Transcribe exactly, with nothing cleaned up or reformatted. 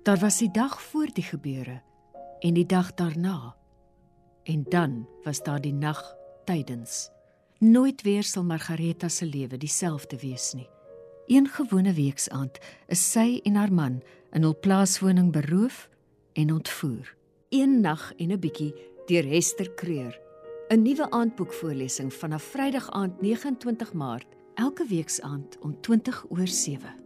Daar was die dag voor die gebeure en die dag daarna. En dan was daar die nag tydens. Nooit weer sal Margaretha se lewe dieselfde wees nie. Een gewone weeksaand is sy en haar man in hul plaaswoning beroof en ontvoer. Een nag en 'n bietjie deur Hester Kreur. 'n Nuwe aandboekvoorlesing vanaf Vrydag aand negenentwintig Maart, elke weeksaand om twintig oor sewe.